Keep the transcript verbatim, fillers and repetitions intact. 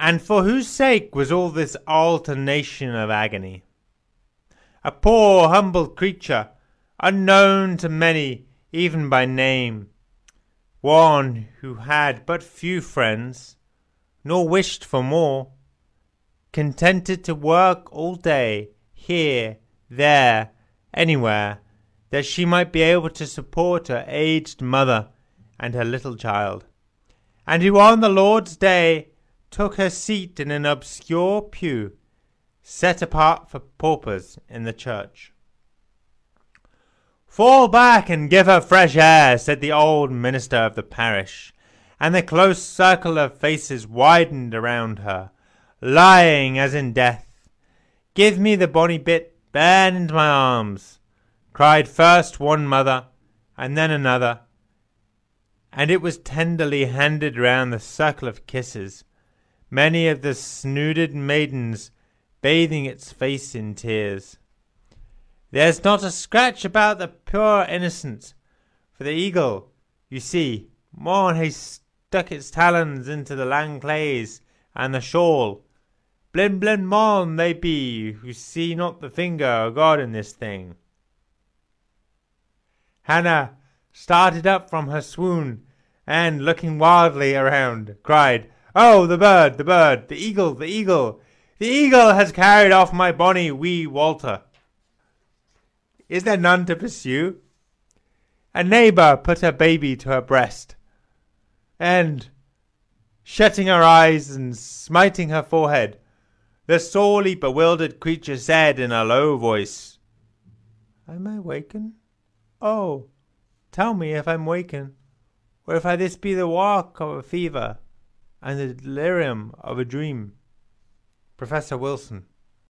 And for whose sake was all this alternation of agony? A poor humble creature, unknown to many, even by name, one who had but few friends, nor wished for more, contented to work all day, here, there, anywhere, that she might be able to support her aged mother and her little child, and who on the Lord's day took her seat in an obscure pew, set apart for paupers in the church. "Fall back and give her fresh air," said the old minister of the parish, and the close circle of faces widened around her, lying as in death. "Give me the bonny bit, bairn into my arms," cried first one mother, and then another, and it was tenderly handed round the circle of kisses, many of the snooded maidens bathing its face in tears. "There's not a scratch about the pure innocent, for the eagle, you see, Morn has stuck its talons into the lang clays and the shawl. Blin blin mon they be who see not the finger of God in this thing." Hannah started up from her swoon, and, looking wildly around, cried, "Oh, the bird, the bird, the eagle, the eagle! The eagle has carried off my bonny wee Walter." Is there none to pursue? A neighbour put her baby to her breast, and, shutting her eyes and smiting her forehead, the sorely bewildered creature said in a low voice, "Am I waken? Oh, tell me if I'm waken, or if I this be the walk of a fever and the delirium of a dream." Professor Wilson.